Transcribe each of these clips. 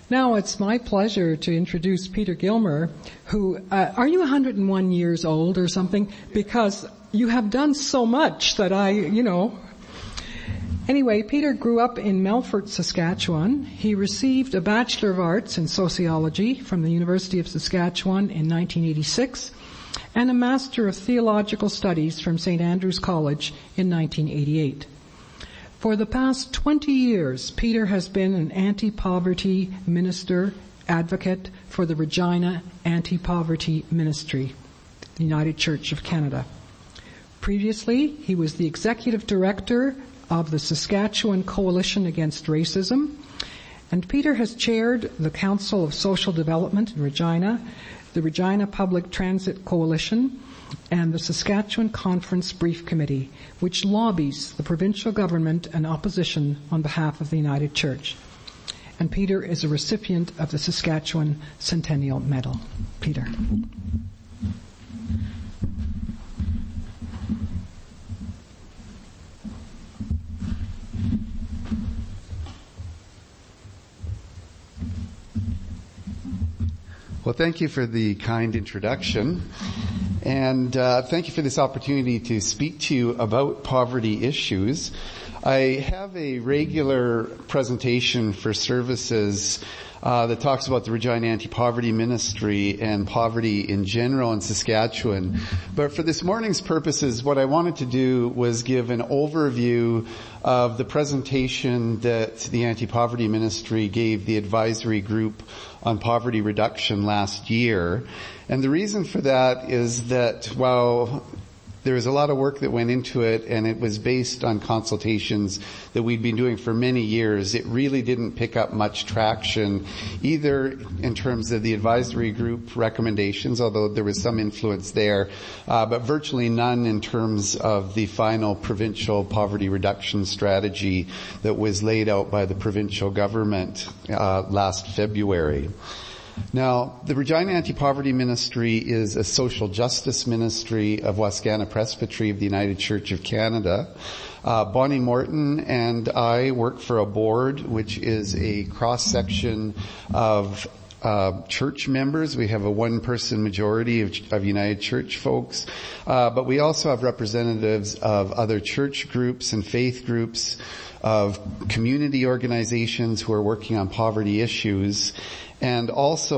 Now it's my pleasure to introduce Peter Gilmer, who, are you 101 years old or something? Because you have done so much that Anyway, Peter grew up in Melfort, Saskatchewan. He received a Bachelor of Arts in Sociology from the University of Saskatchewan in 1986 and a Master of Theological Studies from St. Andrew's College in 1988. For the past 20 years, Peter has been an anti-poverty minister advocate for the Regina Anti-Poverty Ministry, the United Church of Canada. Previously, he was the executive director of the Saskatchewan Coalition Against Racism, and Peter has chaired the Council of Social Development in Regina, the Regina Public Transit Coalition, and the Saskatchewan Conference Brief Committee, which lobbies the provincial government and opposition on behalf of the United Church. And Peter is a recipient of the Saskatchewan Centennial Medal. Peter. Well, thank you for the kind introduction, and thank you for this opportunity to speak to you about poverty issues. I have a regular presentation for services that talks about the Regina Anti-Poverty Ministry and poverty in general in Saskatchewan. But for this morning's purposes, what I wanted to do was give an overview of the presentation that the Anti-Poverty Ministry gave the advisory group on poverty reduction last year. And the reason for that is that while there was a lot of work that went into it, and it was based on consultations that we'd been doing for many years, it really didn't pick up much traction, either in terms of the advisory group recommendations, although there was some influence there, but virtually none in terms of the final provincial poverty reduction strategy that was laid out by the provincial government last February. Now, the Regina Anti-Poverty Ministry is a social justice ministry of Wascana Presbytery of the United Church of Canada. Bonnie Morton and I work for a board which is a cross-section of church members. We have a one-person majority of United Church folks, but we also have representatives of other church groups and faith groups, of community organizations who are working on poverty issues, and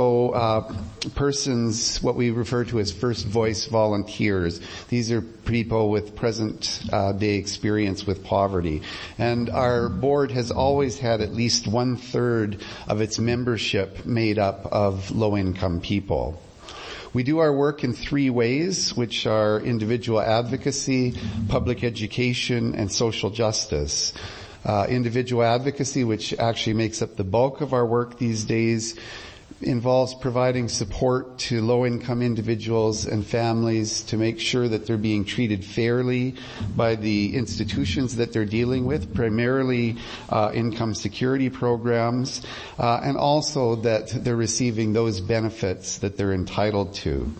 also persons, what we refer to as first voice volunteers. These are people with present day experience with poverty. And our board has always had at least 1/3 of its membership made up of low-income people. We do our work in 3 ways, which are individual advocacy, public education, and social justice. Individual advocacy, which actually makes up the bulk of our work these days, involves providing support to low-income individuals and families to make sure that they're being treated fairly by the institutions that they're dealing with, primarily income security programs, and also that they're receiving those benefits that they're entitled to.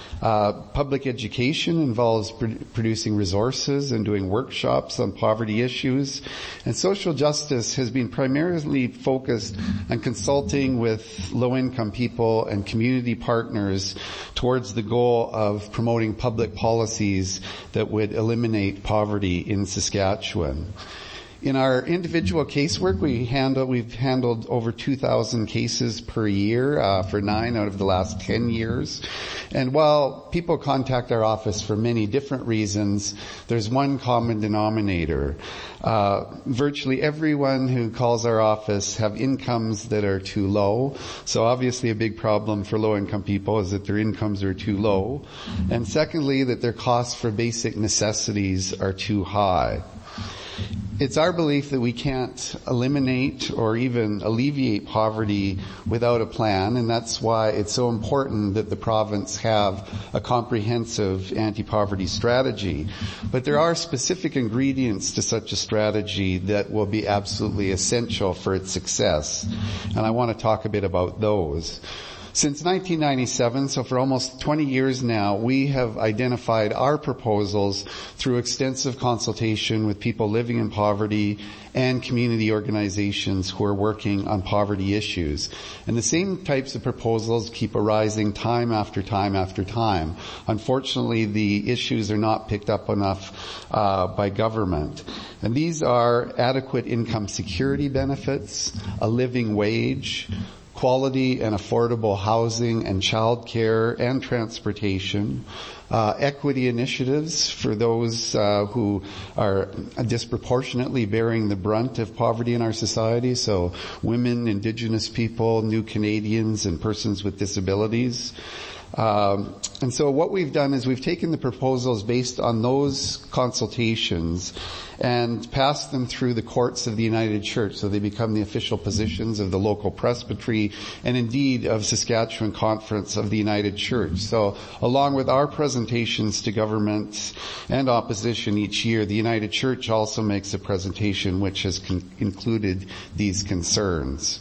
Public education involves producing resources and doing workshops on poverty issues. And social justice has been primarily focused on consulting with low-income people and community partners towards the goal of promoting public policies that would eliminate poverty in Saskatchewan. In our individual casework, we've handled over 2,000 cases per year for 9 out of the last 10 years. And while people contact our office for many different reasons, there's one common denominator. Virtually everyone who calls our office have incomes that are too low. So obviously a big problem for low-income people is that their incomes are too low. And secondly, that their costs for basic necessities are too high. It's our belief that we can't eliminate or even alleviate poverty without a plan, and that's why it's so important that the province have a comprehensive anti-poverty strategy. But there are specific ingredients to such a strategy that will be absolutely essential for its success, and I want to talk a bit about those. Since 1997, so for almost 20 years now, we have identified our proposals through extensive consultation with people living in poverty and community organizations who are working on poverty issues. And the same types of proposals keep arising time after time after time. Unfortunately, the issues are not picked up enough by government. And these are adequate income security benefits, a living wage, quality and affordable housing and childcare and transportation, equity initiatives for those who are disproportionately bearing the brunt of poverty in our society, so women, Indigenous people, new Canadians, and persons with disabilities. And so what we've done is we've taken the proposals based on those consultations and passed them through the courts of the United Church, so they become the official positions of the local presbytery and indeed of Saskatchewan Conference of the United Church. So along with our presentations to government and opposition each year, the United Church also makes a presentation which has included these concerns.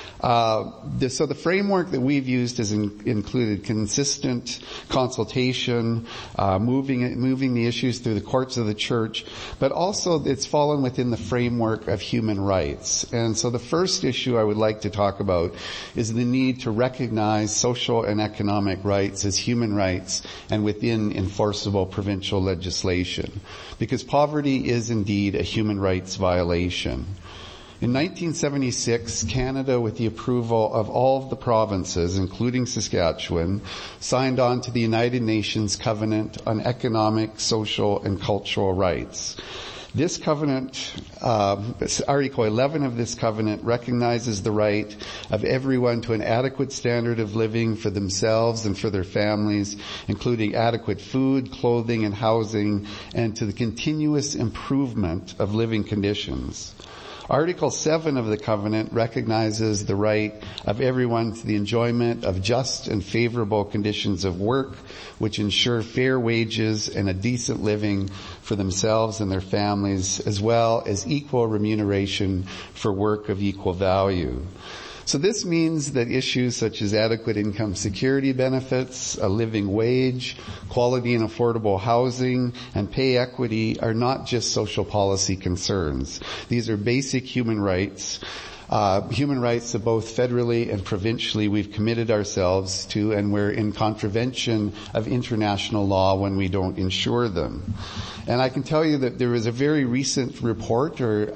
So the framework that we've used has included consistent consultation, moving the issues through the courts of the church, but also it's fallen within the framework of human rights. And so the first issue I would like to talk about is the need to recognize social and economic rights as human rights and within enforceable provincial legislation, because poverty is indeed a human rights violation. In 1976, Canada, with the approval of all of the provinces, including Saskatchewan, signed on to the United Nations Covenant on Economic, Social, and Cultural Rights. This covenant, Article 11 of this covenant, recognizes the right of everyone to an adequate standard of living for themselves and for their families, including adequate food, clothing, and housing, and to the continuous improvement of living conditions. Article 7 of the covenant recognizes the right of everyone to the enjoyment of just and favorable conditions of work, which ensure fair wages and a decent living for themselves and their families, as well as equal remuneration for work of equal value. So this means that issues such as adequate income security benefits, a living wage, quality and affordable housing, and pay equity are not just social policy concerns. These are basic human rights that both federally and provincially we've committed ourselves to, and we're in contravention of international law when we don't ensure them. And I can tell you that there was a very recent report or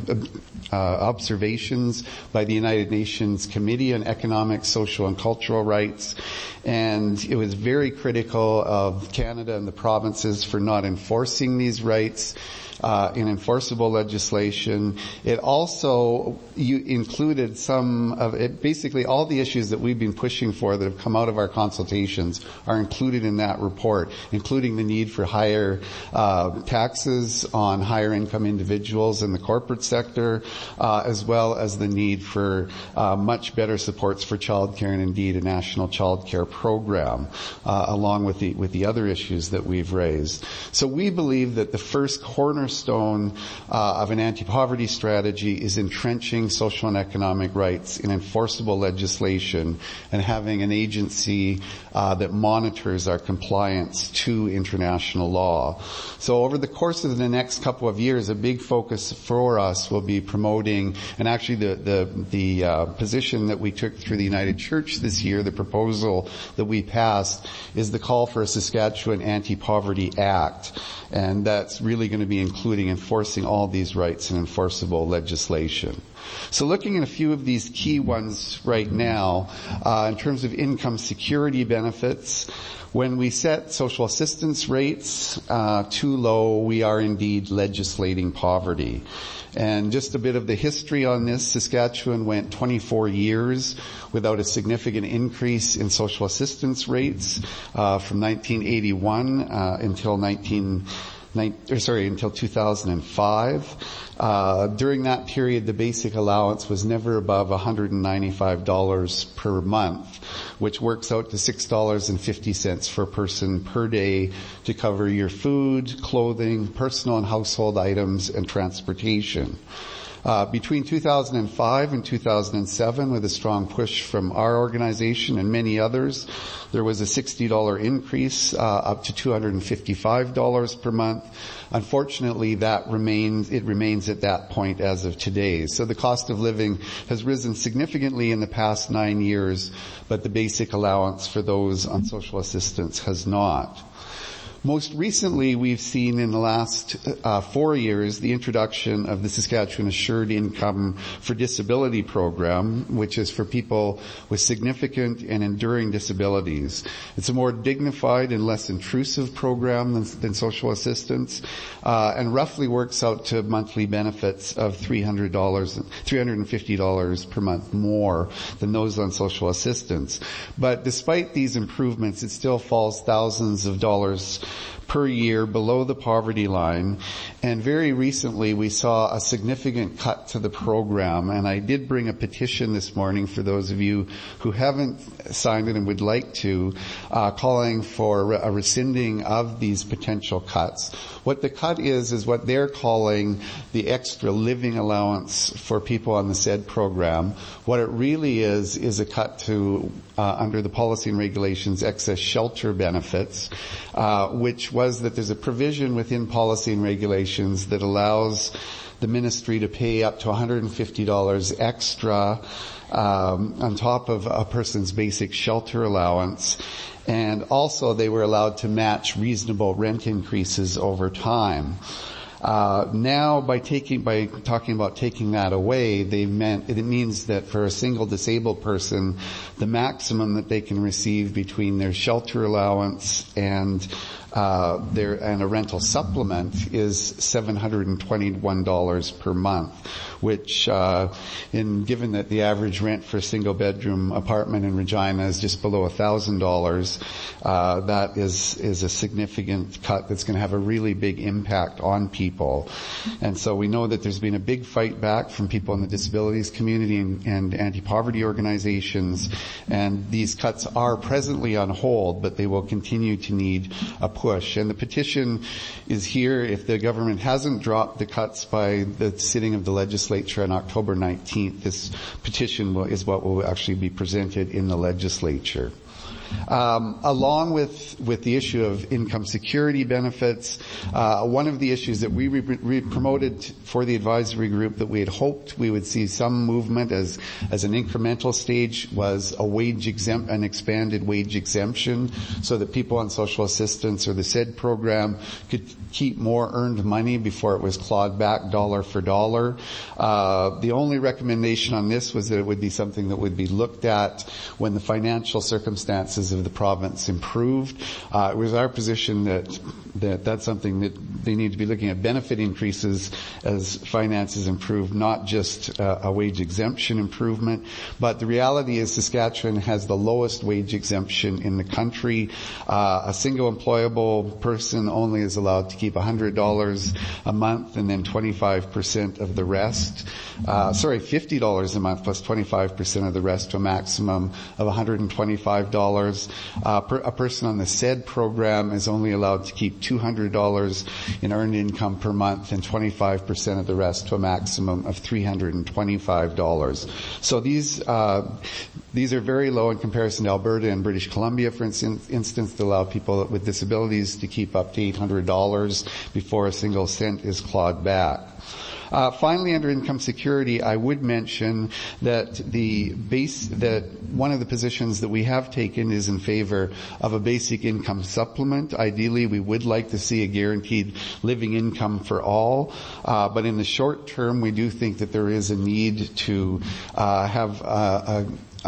observations by the United Nations Committee on Economic, Social, and Cultural Rights, and it was very critical of Canada and the provinces for not enforcing these rights in enforceable legislation. It also included some of it. Basically, all the issues that we've been pushing for that have come out of our consultations are included in that report, including the need for higher taxes on higher income individuals in the corporate sector, as well as the need for much better supports for childcare and indeed a national childcare program, along with the other issues that we've raised. So we believe that the first cornerstone of an anti-poverty strategy is entrenching social and economic rights in enforceable legislation and having an agency that monitors our compliance to international law. So over the course of the next couple of years, a big focus for us will be promoting, and actually the position that we took through the United Church this year, the proposal that we passed, is the call for a Saskatchewan Anti-Poverty Act. And that's really going to be including enforcing all these rights in enforceable legislation. So looking at a few of these key ones right now, in terms of income security benefits, when we set social assistance rates too low, we are indeed legislating poverty. And just a bit of the history on this, Saskatchewan went 24 years without a significant increase in social assistance rates from 1981 until 2005. During that period, the basic allowance was never above $195 per month, which works out to $6.50 per person per day to cover your food, clothing, personal and household items, and transportation. Between 2005 and 2007, with a strong push from our organization and many others, there was a $60 increase up to $255 per month. Unfortunately, it remains at that point as of today. So the cost of living has risen significantly in the past 9 years, but the basic allowance for those on social assistance has not. Most recently, we've seen in the last 4 years the introduction of the Saskatchewan Assured Income for Disability program, which is for people with significant and enduring disabilities. It's a more dignified and less intrusive program than social assistance, and roughly works out to monthly benefits of $350 per month more than those on social assistance. But despite these improvements, it still falls thousands of dollars per year below the poverty line. And very recently we saw a significant cut to the program, and I did bring a petition this morning for those of you who haven't signed it and would like to, calling for a rescinding of these potential cuts. What the cut is what they're calling the extra living allowance for people on the SED program. What it really is a cut to, under the policy and regulations, excess shelter benefits, which was that there's a provision within policy and regulations that allows the ministry to pay up to $150 extra on top of a person's basic shelter allowance. And also they were allowed to match reasonable rent increases over time. Now by talking about taking that away, it means that for a single disabled person, the maximum that they can receive between their shelter allowance and a rental supplement is $721 per month, which, given that the average rent for a single bedroom apartment in Regina is just below $1,000, that is a significant cut that's going to have a really big impact on people. And so we know that there's been a big fight back from people in the disabilities community and anti-poverty organizations, and these cuts are presently on hold, but they will continue to need a push. And the petition is here. If the government hasn't dropped the cuts by the sitting of the legislature on October 19th, this petition is what will actually be presented in the legislature. Along with the issue of income security benefits, one of the issues that we promoted for the advisory group that we had hoped we would see some movement as an incremental stage was an expanded wage exemption, so that people on social assistance or the SED program could keep more earned money before it was clawed back dollar for dollar. The only recommendation on this was that it would be something that would be looked at when the financial circumstances of the province improved. It was our position that's something that they need to be looking at benefit increases as finances improve, not just a wage exemption improvement. But the reality is Saskatchewan has the lowest wage exemption in the country. A single employable person only is allowed to keep $100 a month and then 25% of the rest. $50 a month plus 25% of the rest, to a maximum of $125. A person on the SED program is only allowed to keep $200 in earned income per month and 25% of the rest, to a maximum of $325. So these are very low in comparison to Alberta and British Columbia, for instance, that allow people with disabilities to keep up to $800 before a single cent is clawed back. Finally, under income security, I would mention that that one of the positions that we have taken is in favor of a basic income supplement. Ideally, we would like to see a guaranteed living income for all, but in the short term, we do think that there is a need to have a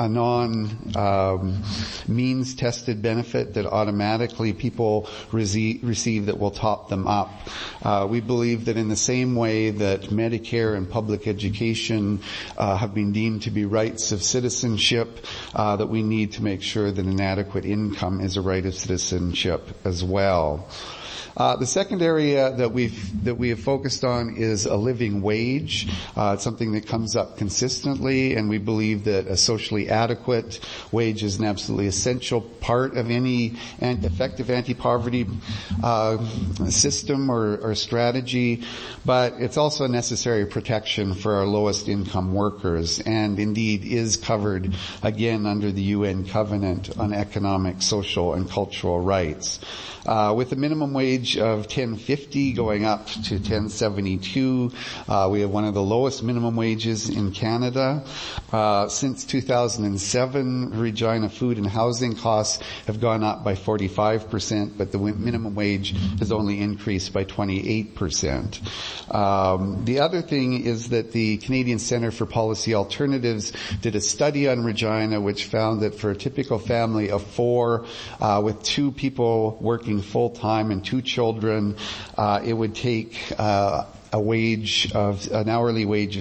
means tested benefit that automatically people receive that will top them up. We believe that in the same way that Medicare and public education have been deemed to be rights of citizenship, that we need to make sure that an adequate income is a right of citizenship as well. The second area that we have focused on is a living wage. It's something that comes up consistently, and we believe that a socially adequate wage is an absolutely essential part of any effective anti-poverty system or strategy, but it's also a necessary protection for our lowest income workers, and indeed is covered again under the UN Covenant on Economic, Social, and Cultural Rights. With a minimum wage of $10.50 going up to $10.72, we have one of the lowest minimum wages in Canada. Since 2007, Regina food and housing costs have gone up by 45%, but the minimum wage has only increased by 28%. The other thing is that the Canadian Centre for Policy Alternatives did a study on Regina which found that for a typical family of 4 with 2 people working full-time and 2 children, it would take an hourly wage of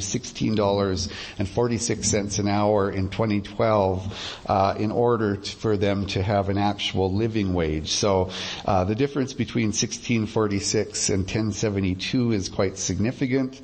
$16.46 an hour in 2012 in order for them to have an actual living wage. So the difference between $16.46 and $10.72 is quite significant.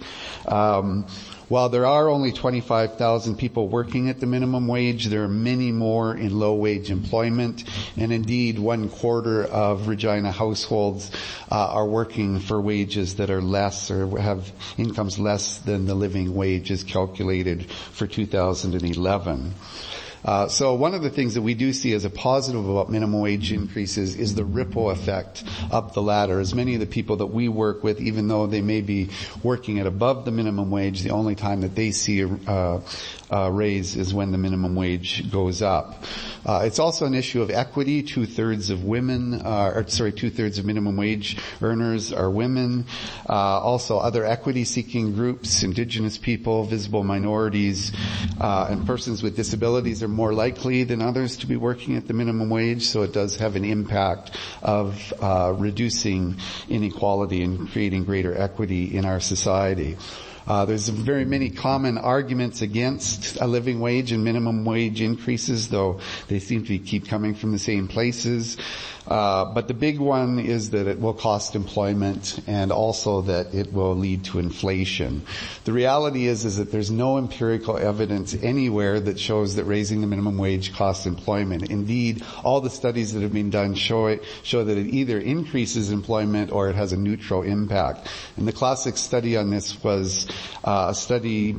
While there are only 25,000 people working at the minimum wage, there are many more in low-wage employment, and indeed 1/4 of Regina households are working for wages that are less or have incomes less than the living wage is calculated for 2011. So one of the things that we do see as a positive about minimum wage increases is the ripple effect up the ladder. As many of the people that we work with, even though they may be working at above the minimum wage, the only time that they see a raise is when the minimum wage goes up. It's also an issue of equity. 2/3 of minimum wage earners are women. Also other equity-seeking groups, Indigenous people, visible minorities, and persons with disabilities are more likely than others to be working at the minimum wage, so it does have an impact of reducing inequality and creating greater equity in our society. There's very many common arguments against a living wage and minimum wage increases, though they seem to keep coming from the same places. But the big one is that it will cost employment and also that it will lead to inflation. The reality is that there's no empirical evidence anywhere that shows that raising the minimum wage costs employment. Indeed, all the studies that have been done show that it either increases employment or it has a neutral impact. And the classic study on this was a study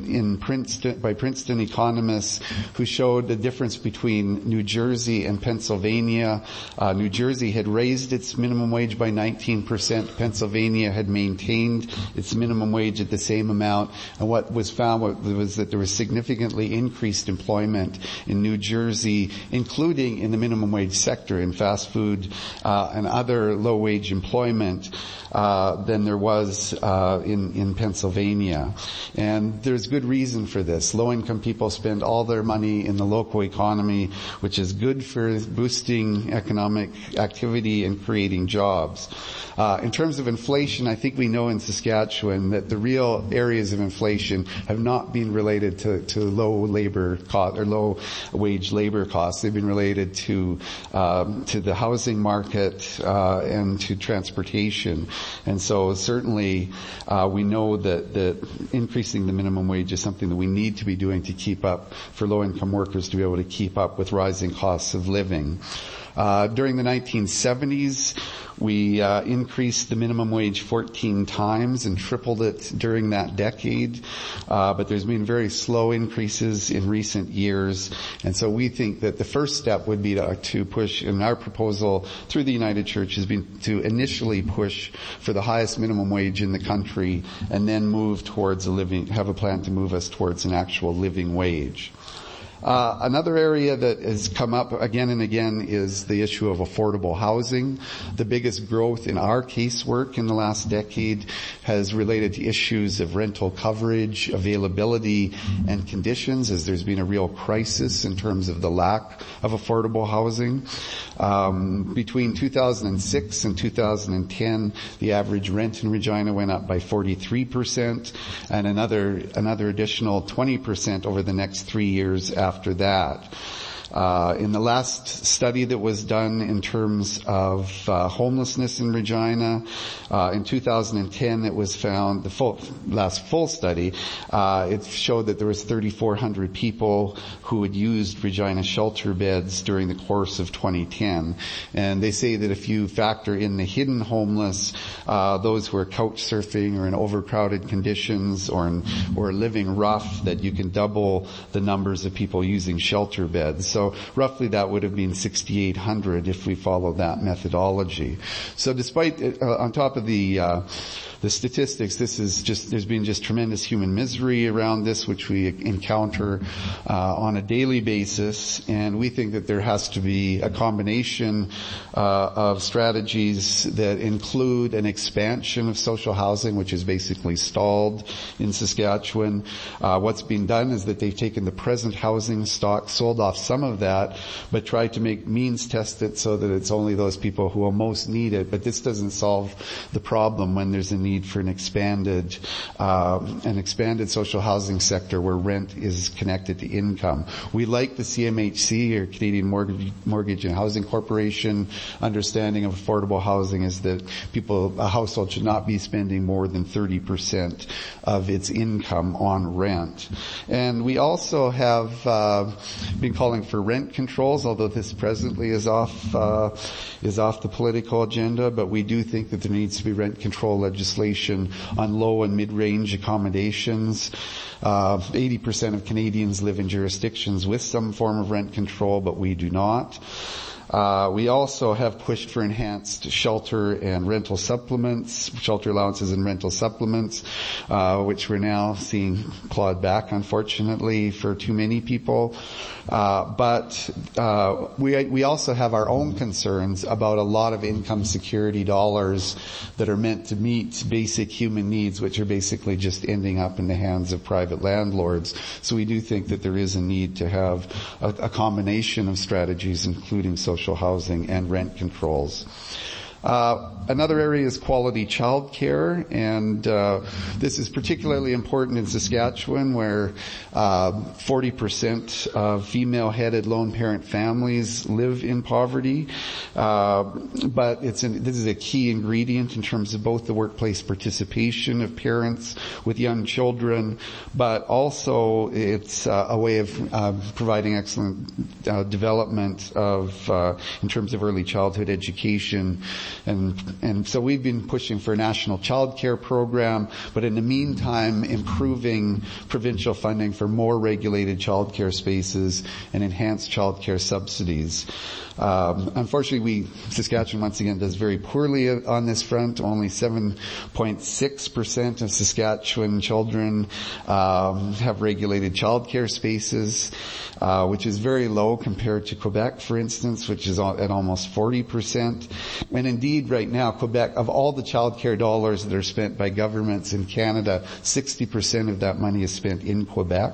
by Princeton economists who showed the difference between New Jersey and Pennsylvania. New Jersey had raised its minimum wage by 19%. Pennsylvania had maintained its minimum wage at the same amount. And what was found was that there was significantly increased employment in New Jersey, including in the minimum wage sector, in fast food and other low-wage employment, than there was in Pennsylvania. And there's good reason for this. Low-income people spend all their money in the local economy, which is good for boosting economic activity and creating jobs. In terms of inflation, I think we know in Saskatchewan that the real areas of inflation have not been related to low labor cost or low wage labor costs. They've been related to the housing market and to transportation. And so certainly we know that increasing the minimum wage is something that we need to be doing to keep up for low-income workers to be able to keep up with rising costs of living. During the 1970s, we increased the minimum wage 14 times and tripled it during that decade. But there's been very slow increases in recent years. And so we think that the first step would be to push, and our proposal through the United Church has been to initially push for the highest minimum wage in the country and then move towards have a plan to move us towards an actual living wage. Another area that has come up again and again is the issue of affordable housing. The biggest growth in our casework in the last decade has related to issues of rental coverage, availability, and conditions, as there's been a real crisis in terms of the lack of affordable housing. Between 2006 and 2010, the average rent in Regina went up by 43%, and another additional 20% over the next 3 years after that. In the last study that was done in terms of homelessness in Regina, in 2010 it was found, last full study, it showed that there was 3,400 people who had used Regina shelter beds during the course of 2010. And they say that if you factor in the hidden homeless, those who are couch surfing or in overcrowded conditions or living rough, that you can double the numbers of people using shelter beds. So roughly that would have been 6,800 if we follow that methodology. So despite, on top of the statistics, there's been just tremendous human misery around this, which we encounter on a daily basis, and we think that there has to be a combination of strategies that include an expansion of social housing, which is basically stalled in Saskatchewan. What's been done is that they've taken the present housing stock, sold off some of that, but tried to make means test it so that it's only those people who will most need it. But this doesn't solve the problem when there's a need for an expanded social housing sector where rent is connected to income. We like the CMHC, or Canadian Mortgage and Housing Corporation, understanding of affordable housing is that a household should not be spending more than 30% of its income on rent. And we also have been calling for rent controls, although this presently is off the political agenda, but we do think that there needs to be rent control legislation on low and mid-range accommodations. 80% of Canadians live in jurisdictions with some form of rent control, but we do not. We also have pushed for enhanced shelter and rental supplements, shelter allowances and rental supplements, which we're now seeing clawed back, unfortunately, for too many people. But we also have our own concerns about a lot of income security dollars that are meant to meet basic human needs, which are basically just ending up in the hands of private landlords. So we do think that there is a need to have a combination of strategies, including social housing and rent controls. Another area is quality childcare, and this is particularly important in Saskatchewan, where 40% of female-headed lone parent families live in poverty. But this is a key ingredient in terms of both the workplace participation of parents with young children, but also it's a way of providing excellent development in terms of early childhood education. And so we've been pushing for a national child care program, but in the meantime improving provincial funding for more regulated child care spaces and enhanced child care subsidies. Unfortunately, Saskatchewan once again does very poorly on this front. Only 7.6% of Saskatchewan children have regulated child care spaces, which is very low compared to Quebec, for instance, which is at almost 40%. And indeed, right now, Quebec, of all the child care dollars that are spent by governments in Canada, 60% of that money is spent in Quebec.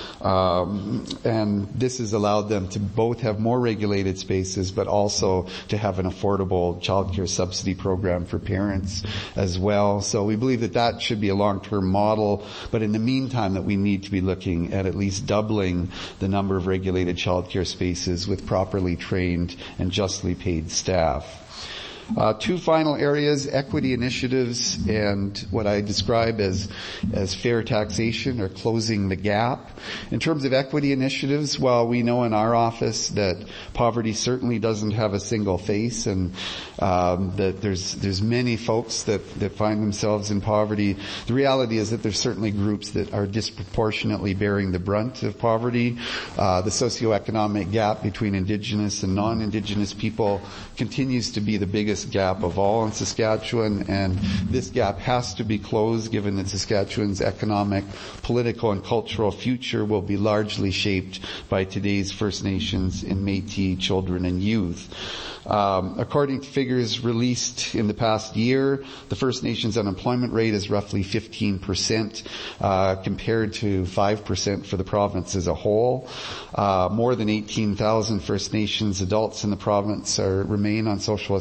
And this has allowed them to both have more regulated spaces, but also to have an affordable childcare subsidy program for parents as well. So we believe that should be a long-term model, but in the meantime that we need to be looking at least doubling the number of regulated childcare spaces with properly trained and justly paid staff. Two final areas, equity initiatives and what I describe as fair taxation, or closing the gap. In terms of equity initiatives, while we know in our office that poverty certainly doesn't have a single face, and that there's many folks that find themselves in poverty, the reality is that there's certainly groups that are disproportionately bearing the brunt of poverty. The socioeconomic gap between Indigenous and non-Indigenous people continues to be the biggest gap of all in Saskatchewan, and this gap has to be closed given that Saskatchewan's economic, political, and cultural future will be largely shaped by today's First Nations and Métis children and youth. According to figures released in the past year, the First Nations unemployment rate is roughly 15%, compared to 5% for the province as a whole. More than 18,000 First Nations adults in the province remain on social assistance.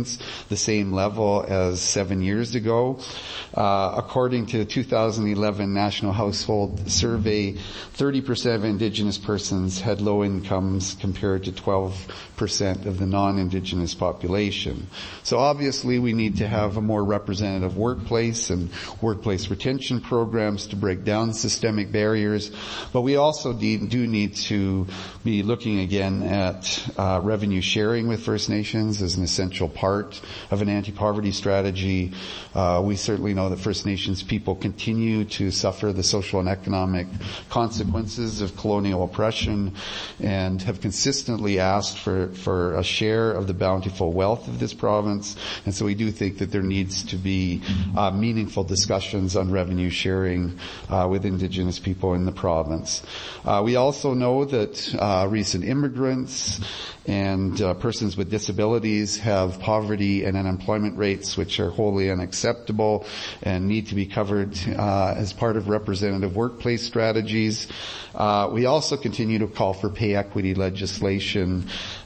residents, the same level as 7 years ago. According to the 2011 National Household Survey, 30% of Indigenous persons had low incomes compared to 12% of the non-Indigenous population. So obviously we need to have a more representative workplace and workplace retention programs to break down systemic barriers, but we also do need to be looking again at revenue sharing with First Nations as an essential part of an anti-poverty strategy. We certainly know that First Nations people continue to suffer the social and economic consequences of colonial oppression and have consistently asked for a share of the bountiful wealth of this province. And so we do think that there needs to be meaningful discussions on revenue sharing with Indigenous people in the province. We also know that recent immigrants and persons with disabilities have poverty and unemployment rates which are wholly unacceptable and need to be covered as part of representative workplace strategies. We also continue to call for pay equity legislation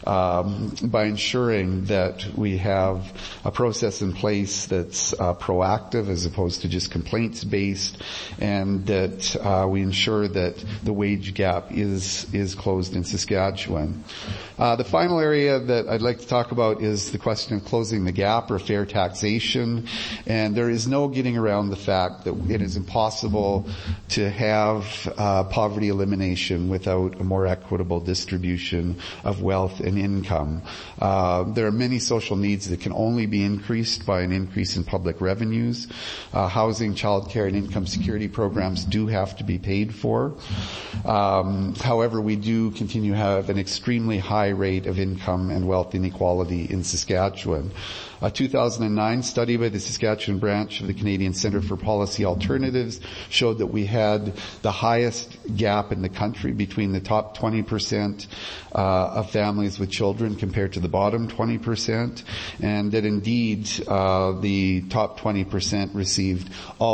by ensuring that we have a process in place that's proactive as opposed to just complaints-based, and that we ensure that the wage gap is closed in Saskatchewan. The final area that I'd like to talk about is the question of closing the gap or fair taxation. And there is no getting around the fact that it is impossible to have poverty elimination without a more equitable distribution of wealth and income. There are many social needs that can only be increased by an increase in public revenues. Housing, childcare, and income security programs do have to be paid for. However, we do continue to have an extremely high rate of income and wealth inequality in Saskatchewan. A 2009 study by the Saskatchewan branch of the Canadian Centre for Policy Alternatives showed that we had the highest gap in the country between the top 20% of families with children compared to the bottom 20%, and that indeed the top 20% received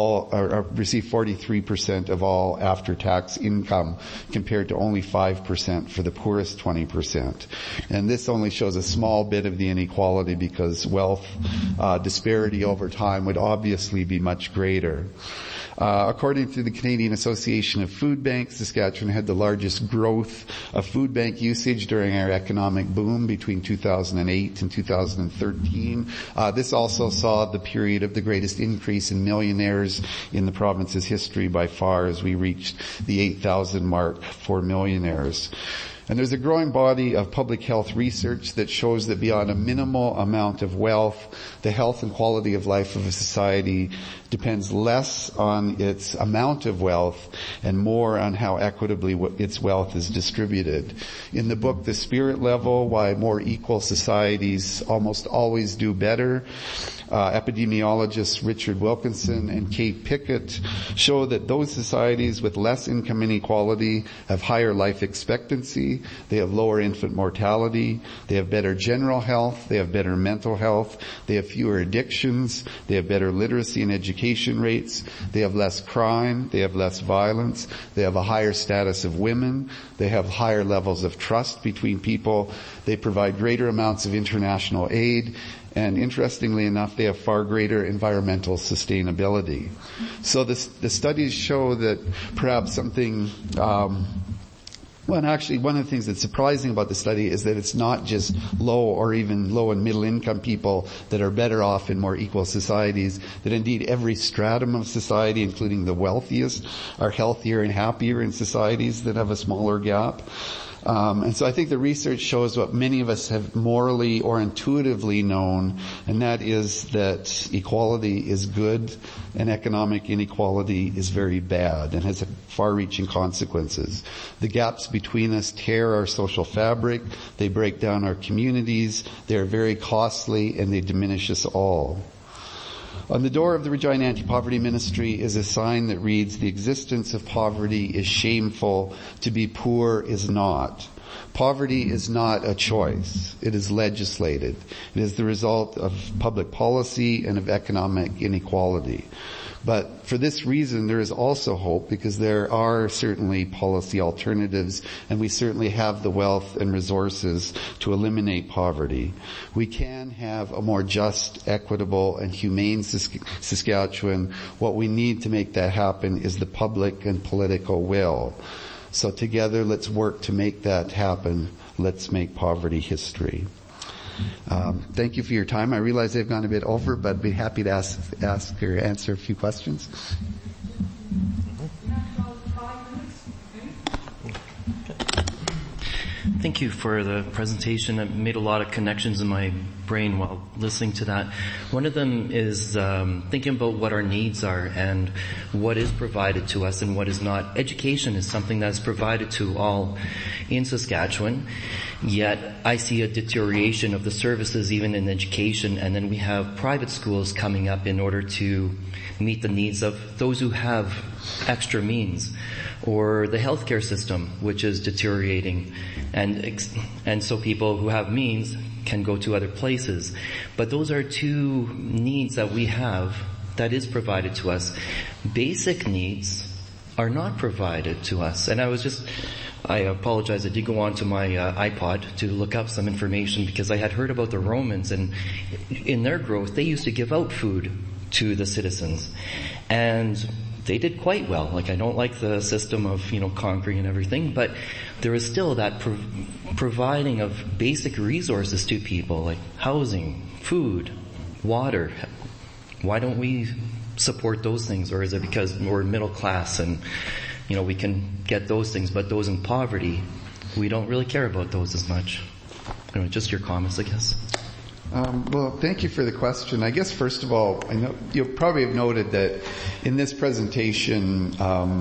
43% of all after-tax income compared to only 5% for the poorest 20%. And this only shows a small bit of the inequality because wealth disparity over time would obviously be much greater. According to the Canadian Association of Food Banks, Saskatchewan had the largest growth of food bank usage during our economic boom between 2008 and 2013. This also saw the period of the greatest increase in millionaires in the province's history by far, as we reached the 8,000 mark for millionaires. And there's a growing body of public health research that shows that beyond a minimal amount of wealth, the health and quality of life of a society depends less on its amount of wealth and more on how equitably its wealth is distributed. In the book, The Spirit Level, Why More Equal Societies Almost Always Do Better, epidemiologists Richard Wilkinson and Kate Pickett show that those societies with less income inequality have higher life expectancy, they have lower infant mortality, they have better general health, they have better mental health, they have fewer addictions, they have better literacy and education rates, they have less crime, they have less violence, they have a higher status of women, they have higher levels of trust between people, they provide greater amounts of international aid, and interestingly enough, they have far greater environmental sustainability. So the studies show that perhaps something, actually one of the things that's surprising about the study is that it's not just low or even low and middle income people that are better off in more equal societies, that indeed every stratum of society, including the wealthiest, are healthier and happier in societies that have a smaller gap. And so I think the research shows what many of us have morally or intuitively known, and that is that equality is good and economic inequality is very bad and has far-reaching consequences. The gaps between us tear our social fabric, they break down our communities, they're very costly, and they diminish us all. On the door of the Regina Anti-Poverty Ministry is a sign that reads, "The existence of poverty is shameful. To be poor is not." Poverty is not a choice. It is legislated. It is the result of public policy and of economic inequality. But for this reason, there is also hope, because there are certainly policy alternatives, and we certainly have the wealth and resources to eliminate poverty. We can have a more just, equitable, and humane Saskatchewan. What we need to make that happen is the public and political will. So together, let's work to make that happen. Let's make poverty history. Thank you for your time. I realize I've gone a bit over, but I'd be happy to ask or answer a few questions. Thank you for the presentation. I made a lot of connections in my brain while listening to that. One of them is thinking about what our needs are and what is provided to us and what is not. Education is something that's provided to all in Saskatchewan, yet I see a deterioration of the services even in education, and then we have private schools coming up in order to meet the needs of those who have extra means, or the healthcare system, which is deteriorating, and so people who have means can go to other places. But those are two needs that we have that is provided to us. Basic needs are not provided to us. And I apologize, I did go on to my iPod to look up some information, because I had heard about the Romans, and in their growth, they used to give out food to the citizens. And they did quite well. Like, I don't like the system of, conquering and everything, but there is still that providing of basic resources to people, like housing, food, water. Why don't we support those things? Or is it because we're middle class and, we can get those things, but those in poverty, we don't really care about those as much? Just your comments, I guess. Well, thank you for the question. I guess, first of all, I know you'll probably have noted that in this presentation,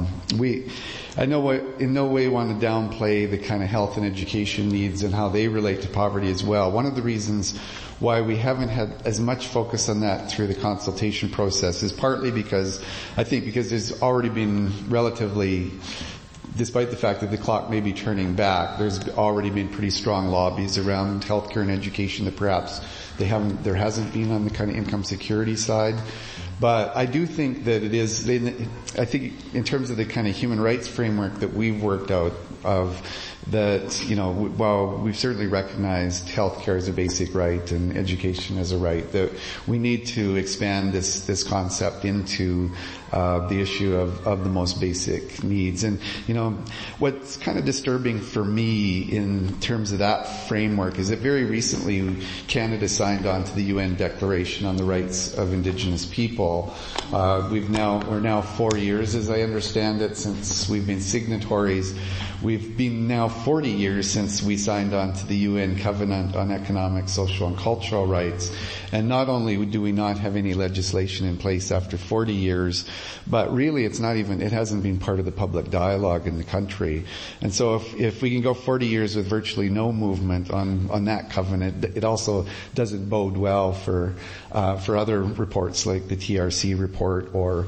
I know in no way want to downplay the kind of health and education needs and how they relate to poverty as well. One of the reasons why we haven't had as much focus on that through the consultation process is partly because there's already been despite the fact that the clock may be turning back, there's already been pretty strong lobbies around healthcare and education that perhaps there hasn't been on the kind of income security side. But I do think that it is, I think in terms of the kind of human rights framework that we've worked out of that, while we've certainly recognized healthcare as a basic right and education as a right, that we need to expand this concept into the issue of the most basic needs. And, what's kind of disturbing for me in terms of that framework is that very recently Canada signed on to the UN Declaration on the Rights of Indigenous People. We're now 4 years, as I understand it, since we've been signatories. We've been now 40 years since we signed on to the UN Covenant on Economic, Social, and Cultural Rights. And not only do we not have any legislation in place after 40 years, but really it hasn't been part of the public dialogue in the country. And so if we can go 40 years with virtually no movement on that covenant, it also doesn't bode well for other reports like the TRC report or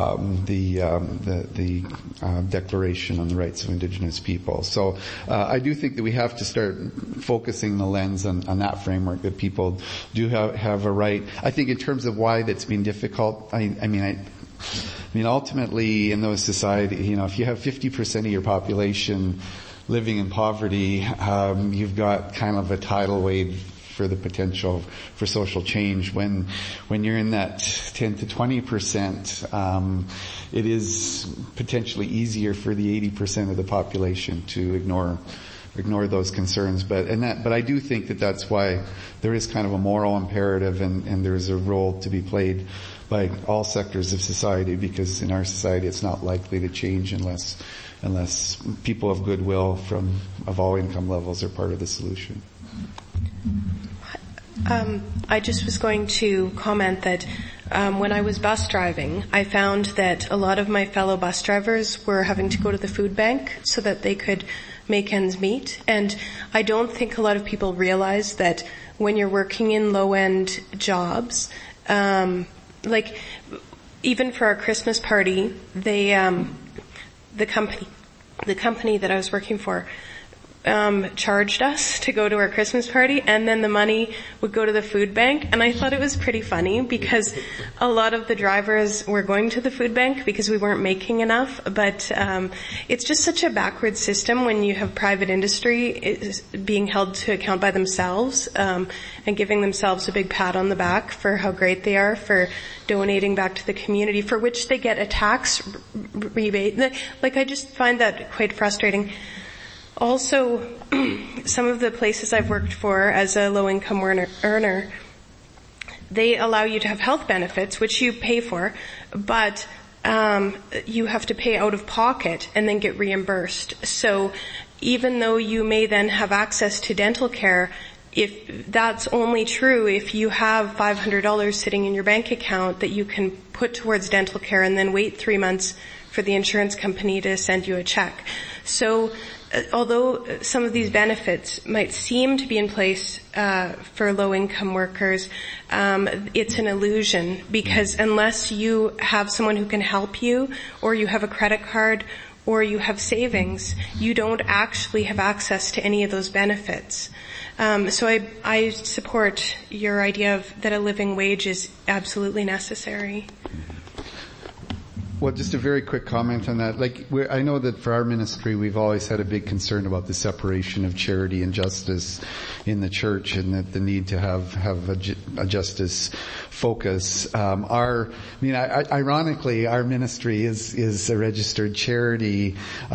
the Declaration on the Rights of Indigenous People. So I do think that we have to start focusing the lens on that framework, that people do have a right. I think in terms of why that's been difficult, I mean, ultimately in those societies, if you have 50% of your population living in poverty, you've got kind of a tidal wave for the potential for social change. When you're in that 10 to 20%, it is potentially easier for the 80% of the population to ignore those concerns. But I do think that that's why there is kind of a moral imperative and there is a role to be played by all sectors of society, because in our society it's not likely to change unless people of goodwill of all income levels are part of the solution. I just was going to comment that when I was bus driving, I found that a lot of my fellow bus drivers were having to go to the food bank so that they could make ends meet. And I don't think a lot of people realize that when you're working in low-end jobs, like even for our Christmas party, the company that I was working for charged us to go to our Christmas party, and then the money would go to the food bank. And I thought it was pretty funny because a lot of the drivers were going to the food bank because we weren't making enough. But it's just such a backward system when you have private industry being held to account by themselves, and giving themselves a big pat on the back for how great they are for donating back to the community, for which they get a tax rebate. Like, I just find that quite frustrating. Also, some of the places I've worked for as a low-income earner, they allow you to have health benefits, which you pay for, but you have to pay out of pocket and then get reimbursed. So even though you may then have access to dental care, if that's only true if you have $500 sitting in your bank account that you can put towards dental care and then wait 3 months for the insurance company to send you a check. So although some of these benefits might seem to be in place for low-income workers, it's an illusion, because unless you have someone who can help you, or you have a credit card, or you have savings, you don't actually have access to any of those benefits. So I support your idea of that a living wage is absolutely necessary. Well, just a very quick comment on that. I know that for our ministry, we've always had a big concern about the separation of charity and justice in the church, and that the need to have a justice focus. Ironically, our ministry is a registered charity,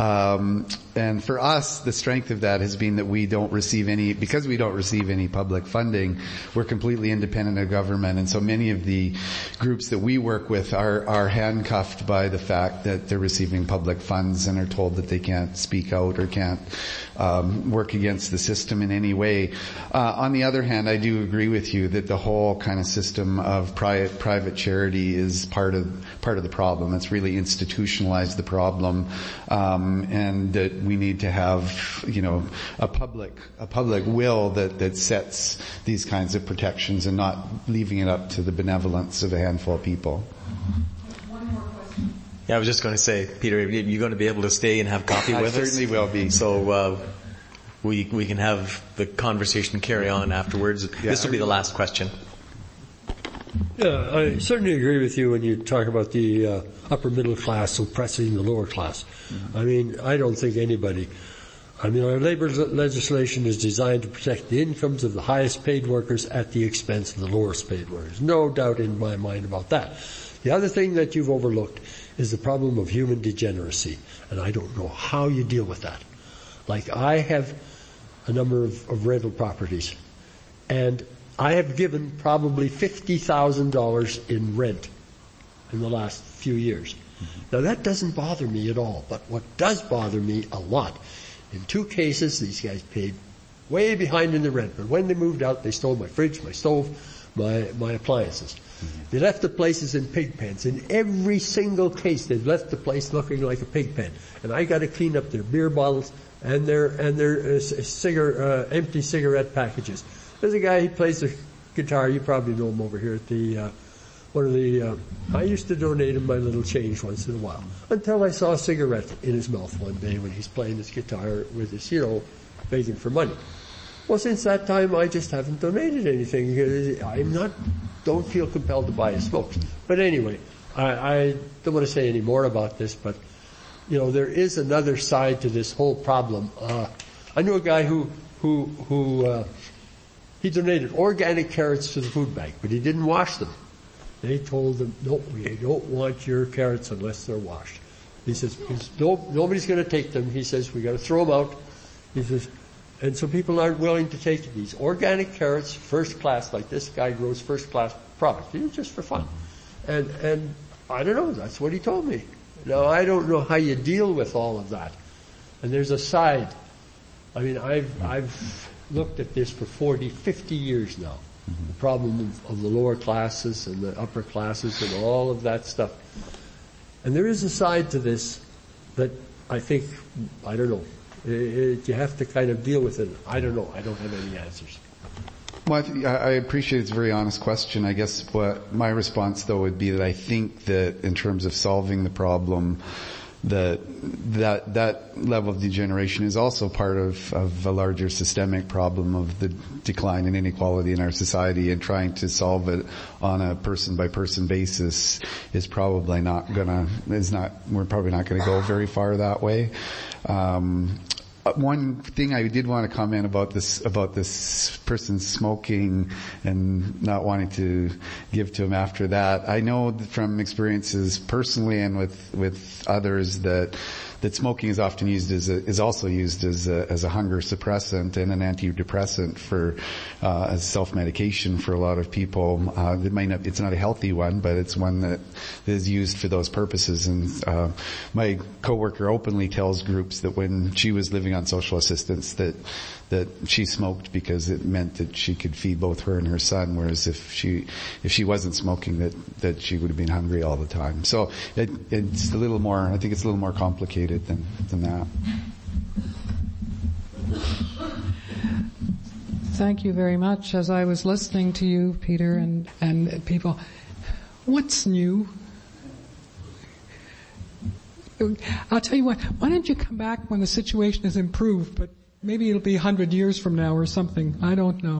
and for us, the strength of that has been that because we don't receive any public funding, we're completely independent of government, and so many of the groups that we work with are handcuffed by the fact that they're receiving public funds and are told that they can't speak out or can't work against the system in any way. On the other hand, I do agree with you that the whole kind of system of private charity is part of the problem. It's really institutionalized the problem, and that we need to have, a public will that sets these kinds of protections and not leaving it up to the benevolence of a handful of people. One more question. Yeah, I was just going to say, Peter, you're going to be able to stay and have coffee with us? I certainly will be. So we can have the conversation carry on afterwards. Yeah. This will be the last question. Yeah, I certainly agree with you when you talk about the upper middle class oppressing the lower class. Mm-hmm. I mean, I don't think anybody... our labor legislation is designed to protect the incomes of the highest paid workers at the expense of the lowest paid workers. No doubt in my mind about that. The other thing that you've overlooked is the problem of human degeneracy, and I don't know how you deal with that. Like, I have a number of rental properties, and I have given probably $50,000 in rent in the last few years. Mm-hmm. Now, that doesn't bother me at all, but what does bother me a lot, in 2 cases, these guys paid way behind in the rent, but when they moved out, they stole my fridge, my stove, my appliances. Mm-hmm. They left the places in pig pens. In every single case, they've left the place looking like a pig pen. And I got to clean up their beer bottles and their empty cigarette packages. There's a guy, he plays the guitar. You probably know him over here at the I used to donate him my little change once in a while, until I saw a cigarette in his mouth one day when he's playing his guitar with his, begging for money. Well, since that time, I just haven't donated anything. Don't feel compelled to buy his smokes. But anyway, I don't want to say any more about this, but, there is another side to this whole problem. I knew a guy who he donated organic carrots to the food bank, but he didn't wash them. They told him, no, we don't want your carrots unless they're washed. He says, nobody's going to take them. He says, we got to throw them out. He says, and so people aren't willing to take these organic carrots, first class, like this guy grows first class product. It's just for fun. And I don't know, that's what he told me. Now, I don't know how you deal with all of that. And there's a side. I've looked at this for 40, 50 years now. Mm-hmm. The problem of the lower classes and the upper classes and all of that stuff. And there is a side to this that I think, I don't know, you have to kind of deal with it. I don't know. I don't have any answers. Well, I appreciate it's a very honest question. I guess what my response, though, would be that I think that in terms of solving the problem, that level of degeneration is also part of a larger systemic problem of the decline in inequality in our society, and trying to solve it on a person by person basis is probably we're probably not gonna go very far that way. One thing I did want to comment about this person smoking and not wanting to give to him after that. I know from experiences personally and with others that smoking is often used is also used as a hunger suppressant and an antidepressant as self-medication for a lot of people. It's not a healthy one, but it's one that is used for those purposes. And my coworker openly tells groups that when she was living on social assistance that she smoked because it meant that she could feed both her and her son, whereas if she wasn't smoking, that she would have been hungry all the time. So it's a little more, I think it's a little more complicated than that. Thank you very much. As I was listening to you, Peter, and people, what's new? I'll tell you what, why don't you come back when the situation is improved, but maybe it'll be 100 years from now or something. I don't know.